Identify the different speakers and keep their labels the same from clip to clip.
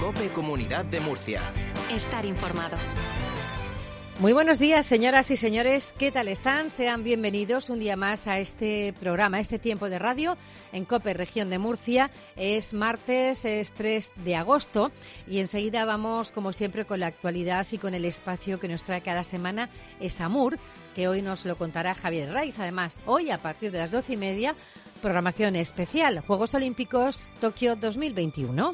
Speaker 1: COPE Comunidad de Murcia.
Speaker 2: Estar informado.
Speaker 3: Muy buenos días, señoras y señores. ¿Qué tal están? Sean bienvenidos un día más a este programa, a este tiempo de radio en COPE Región de Murcia. Es martes, es 3 de agosto y enseguida vamos, como siempre, con la actualidad y con el espacio que nos trae cada semana ESAMUR, que hoy nos lo contará Javier Raiz. Además, hoy a partir de las 12:30, programación especial, Juegos Olímpicos Tokio 2021.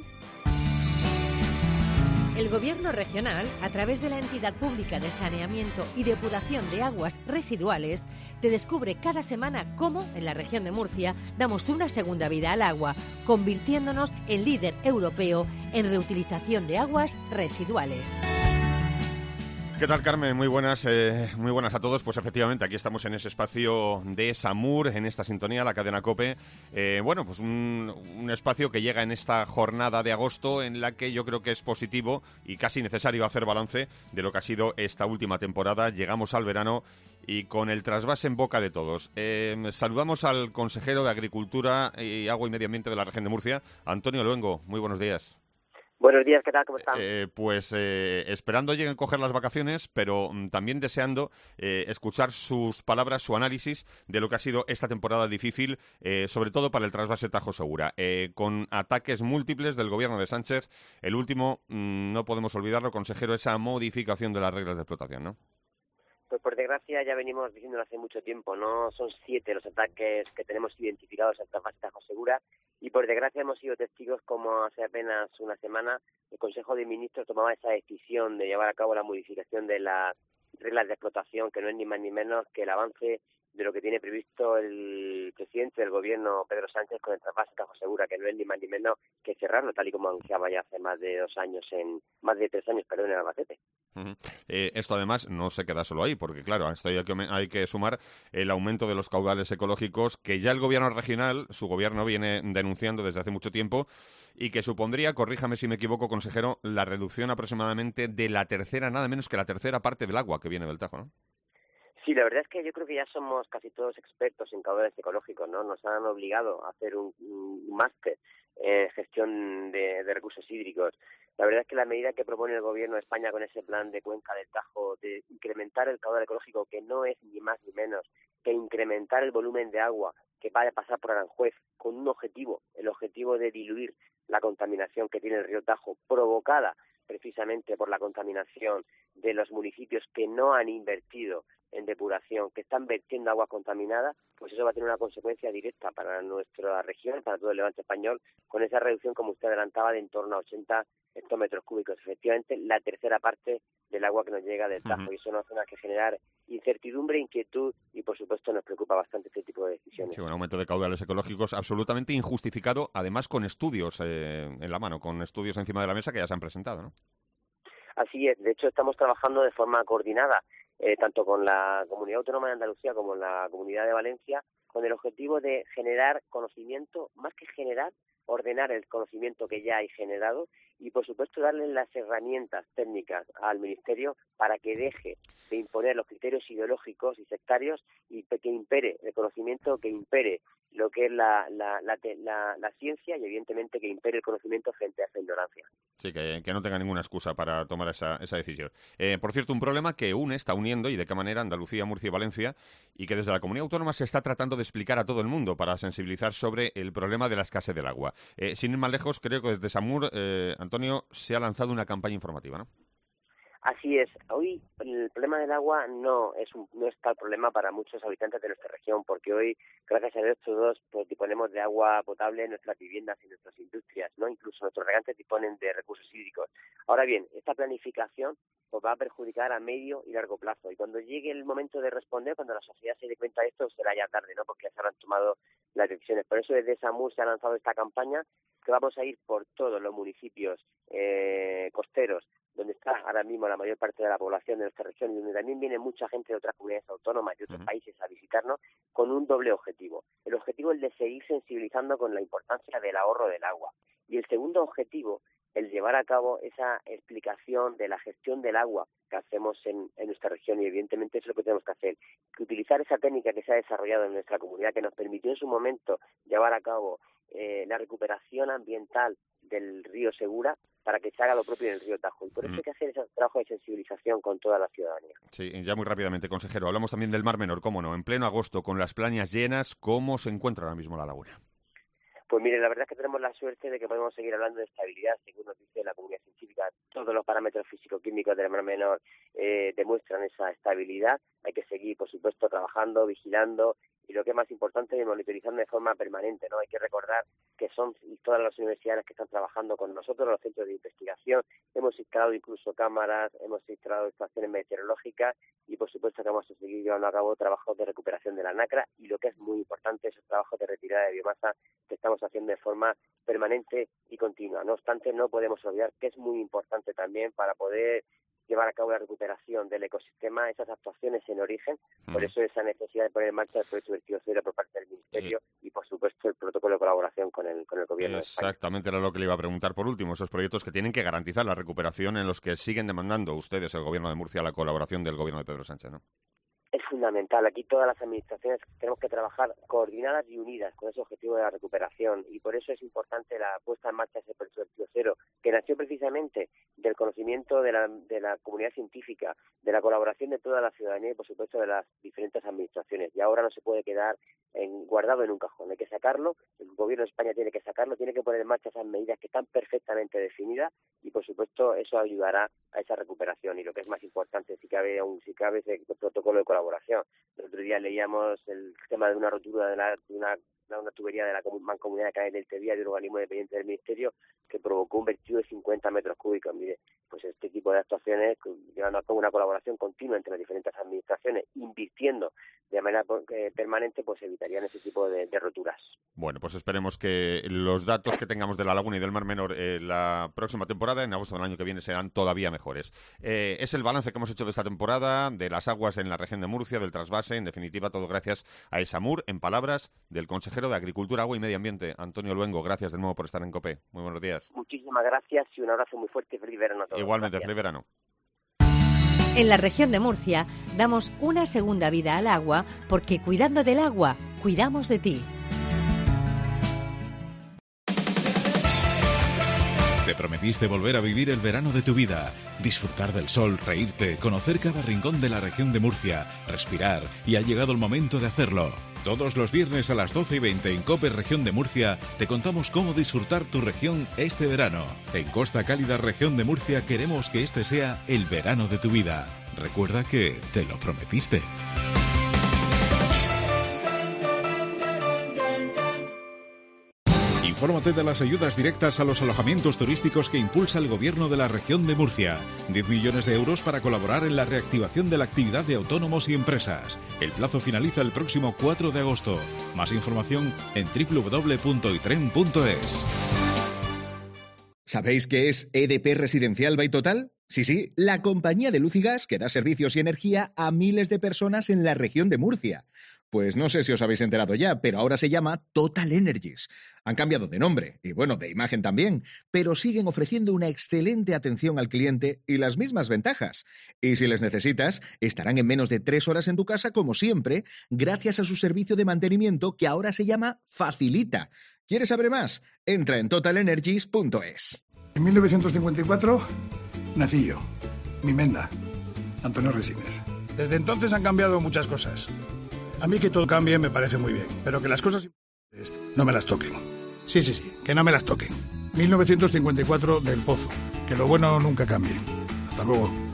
Speaker 3: El Gobierno regional, a través de la entidad pública de saneamiento y depuración de aguas residuales, te descubre cada semana cómo, en la región de Murcia, damos una segunda vida al agua, convirtiéndonos en líder europeo en reutilización de aguas residuales.
Speaker 4: ¿Qué tal, Carmen? Muy buenas a todos. Pues efectivamente, aquí estamos en ese espacio de ESAMUR, en esta sintonía, la cadena COPE. Pues un espacio que llega en esta jornada de agosto en la que yo creo que es positivo y casi necesario hacer balance de lo que ha sido esta última temporada. Llegamos al verano y con el trasvase en boca de todos. Saludamos al consejero de Agricultura y Agua y Medio Ambiente de la región de Murcia, Antonio Luengo. Muy buenos días.
Speaker 5: Buenos días, ¿qué tal? ¿Cómo están?
Speaker 4: Esperando lleguen a coger las vacaciones, pero también deseando escuchar sus palabras, su análisis de lo que ha sido esta temporada difícil, sobre todo para el trasvase Tajo Segura, con ataques múltiples del gobierno de Sánchez. El último, no podemos olvidarlo, consejero, esa modificación de las reglas de explotación, ¿no?
Speaker 5: Pues por desgracia ya venimos diciéndolo hace mucho tiempo, ¿no? Son 7 los ataques que tenemos identificados en trasvase Tajo Segura y por desgracia hemos sido testigos como hace apenas una semana el Consejo de Ministros tomaba esa decisión de llevar a cabo la modificación de las reglas de explotación, que no es ni más ni menos que el avance de lo que tiene previsto el presidente del gobierno, Pedro Sánchez, con el trasvase Tajo Segura, que no es ni más ni menos que cerrarlo, tal y como anunciaba ya hace más de 3 años, en Albacete.
Speaker 4: Esto además no se queda solo ahí, porque claro, a esto hay que sumar el aumento de los caudales ecológicos que ya el gobierno regional, su gobierno viene denunciando desde hace mucho tiempo y que supondría, corríjame si me equivoco, consejero, la reducción aproximadamente de nada menos que la tercera parte del agua que viene del Tajo, ¿no?
Speaker 5: Sí, la verdad es que yo creo que ya somos casi todos expertos en caudales ecológicos, ¿no? Nos han obligado a hacer un máster en gestión de recursos hídricos. La verdad es que la medida que propone el Gobierno de España con ese plan de cuenca del Tajo, de incrementar el caudal ecológico, que no es ni más ni menos que incrementar el volumen de agua que va a pasar por Aranjuez, con un objetivo, el objetivo de diluir la contaminación que tiene el río Tajo, provocada precisamente por la contaminación de los municipios que no han invertido en depuración, que están vertiendo agua contaminada, pues eso va a tener una consecuencia directa para nuestra región, para todo el levante español, con esa reducción, como usted adelantaba, de en torno a 80 hectómetros cúbicos. Efectivamente, la tercera parte del agua que nos llega del Tajo, y eso nos hace que generar incertidumbre, inquietud, y por supuesto nos preocupa bastante este tipo de decisiones.
Speaker 4: Sí, un aumento de caudales ecológicos absolutamente injustificado, además con estudios en la mano, con estudios encima de la mesa que ya se han presentado, ¿no?
Speaker 5: Así es, de hecho estamos trabajando de forma coordinada, tanto con la Comunidad Autónoma de Andalucía como en la Comunidad de Valencia, con el objetivo de generar conocimiento, más que generar, ordenar el conocimiento que ya hay generado y, por supuesto, darle las herramientas técnicas al Ministerio para que deje de imponer los criterios ideológicos y sectarios y que impere el conocimiento, que impere lo que es la ciencia y, evidentemente, que impere el conocimiento frente a esa ignorancia.
Speaker 4: Sí, que no tenga ninguna excusa para tomar esa decisión. Por cierto, un problema que está uniendo, y de qué manera, Andalucía, Murcia y Valencia, y que desde la Comunidad Autónoma se está tratando de explicar a todo el mundo para sensibilizar sobre el problema de la escasez del agua. Sin ir más lejos, creo que desde ESAMUR, Antonio, se ha lanzado una campaña informativa, ¿no?
Speaker 5: Así es. Hoy el problema del agua no es tal problema para muchos habitantes de nuestra región, porque hoy, gracias a Dios, todos pues, disponemos de agua potable en nuestras viviendas y en nuestras industrias, ¿no? Incluso nuestros regantes disponen de recursos hídricos. Ahora bien, esta planificación pues, va a perjudicar a medio y largo plazo. Y cuando llegue el momento de responder, cuando la sociedad se dé cuenta de esto, será ya tarde, ¿no? Porque ya se habrán tomado las decisiones. Por eso desde ESAMUR se ha lanzado esta campaña, que vamos a ir por todos los municipios costeros, donde está ahora mismo la mayor parte de la población de nuestra región y donde también viene mucha gente de otras comunidades autónomas y de otros países a visitarnos, con un doble objetivo. El objetivo es el de seguir sensibilizando con la importancia del ahorro del agua. Y el segundo objetivo, el llevar a cabo esa explicación de la gestión del agua que hacemos en nuestra región, y evidentemente eso es lo que tenemos que hacer, que utilizar esa técnica que se ha desarrollado en nuestra comunidad, que nos permitió en su momento llevar a cabo la recuperación ambiental del río Segura, para que se haga lo propio en el río Tajo. Y por eso hay que hacer ese trabajo de sensibilización con toda la ciudadanía.
Speaker 4: Sí, ya muy rápidamente, consejero, hablamos también del Mar Menor, cómo no, en pleno agosto, con las playas llenas, ¿cómo se encuentra ahora mismo la laguna?
Speaker 5: Pues mire, la verdad es que tenemos la suerte de que podemos seguir hablando de estabilidad, según nos dice la comunidad científica. Todos los parámetros físico-químicos del Mar Menor demuestran esa estabilidad. Hay que seguir, por supuesto, trabajando, vigilando y lo que es más importante, monitorizando de forma permanente, ¿no? Hay que recordar que son todas las universidades que están trabajando con nosotros, los centros de investigación. Hemos instalado incluso cámaras, hemos instalado estaciones meteorológicas y, por supuesto, que vamos a seguir llevando a cabo trabajos de recuperación de la nacra y lo que es muy importante, esos trabajos de retirada de biomasa que estamos haciendo de forma permanente y continua. No obstante, no podemos olvidar que es muy importante también para poder llevar a cabo la recuperación del ecosistema, esas actuaciones en origen, por eso esa necesidad de poner en marcha el proyecto Vertido Cero por parte del Ministerio y, por supuesto, el protocolo de colaboración con el Gobierno de España.
Speaker 4: Exactamente, era lo que le iba a preguntar por último, esos proyectos que tienen que garantizar la recuperación en los que siguen demandando ustedes, el Gobierno de Murcia, la colaboración del Gobierno de Pedro Sánchez, ¿no?
Speaker 5: Es fundamental. Aquí todas las administraciones tenemos que trabajar coordinadas y unidas con ese objetivo de la recuperación y por eso es importante la puesta en marcha de ese proyecto Vertido Cero, que nació precisamente del conocimiento de la comunidad científica, de la colaboración de toda la ciudadanía y, por supuesto, de las diferentes administraciones. Y ahora no se puede quedar guardado en un cajón. Hay que sacarlo, el Gobierno de España tiene que sacarlo, tiene que poner en marcha esas medidas que están perfectamente definidas y, por supuesto, eso ayudará a esa recuperación. Y lo que es más importante, si cabe ese protocolo de colaboración. El otro día leíamos el tema de una rotura de una tubería de la Mancomunidad de Canales del Tevía, de un organismo dependiente del Ministerio, que provocó un vertido de 50 metros cúbicos. Mire, pues este tipo de actuaciones, llevando a cabo una colaboración continua entre las diferentes administraciones, invirtiendo de manera permanente, pues evitarían ese tipo de roturas.
Speaker 4: Bueno, pues esperemos que los datos que tengamos de la laguna y del Mar Menor la próxima temporada, en agosto del año que viene, serán todavía mejores. Es el balance que hemos hecho de esta temporada, de las aguas en la región de Murcia, del trasvase, en definitiva, todo gracias a ESAMUR, en palabras del consejero de Agricultura, Agua y Medio Ambiente, Antonio Luengo. Gracias de nuevo por estar en COPE. Muy buenos días.
Speaker 5: Muchísimas gracias y un abrazo muy fuerte y feliz verano a todos.
Speaker 4: Igualmente,
Speaker 5: gracias.
Speaker 4: feliz verano.
Speaker 3: En la región de Murcia damos una segunda vida al agua porque cuidando del agua, cuidamos de ti.
Speaker 2: Te prometiste volver a vivir el verano de tu vida, disfrutar del sol, reírte, conocer cada rincón de la región de Murcia, respirar, y ha llegado el momento de hacerlo. Todos los viernes a las 12:20 en COPE Región de Murcia te contamos cómo disfrutar tu región este verano. En Costa Cálida Región de Murcia queremos que este sea el verano de tu vida. Recuerda que te lo prometiste. Infórmate de las ayudas directas a los alojamientos turísticos que impulsa el Gobierno de la región de Murcia. 10 millones de euros para colaborar en la reactivación de la actividad de autónomos y empresas. El plazo finaliza el próximo 4 de agosto. Más información en www.itren.es.
Speaker 6: ¿Sabéis qué es EDP Residencial by Total? Sí, la compañía de luz y gas que da servicios y energía a miles de personas en la región de Murcia. Pues no sé si os habéis enterado ya, pero ahora se llama Total Energies. Han cambiado de nombre y, bueno, de imagen también, pero siguen ofreciendo una excelente atención al cliente y las mismas ventajas. Y si les necesitas, estarán en menos de 3 horas en tu casa, como siempre, gracias a su servicio de mantenimiento que ahora se llama Facilita. ¿Quieres saber más? Entra en totalenergies.es.
Speaker 7: En 1954 nací yo, mi menda, Antonio Resines. Desde entonces han cambiado muchas cosas. A mí que todo cambie me parece muy bien, pero que las cosas importantes no me las toquen. Sí, que no me las toquen. 1954 del Pozo. Que lo bueno nunca cambie. Hasta luego.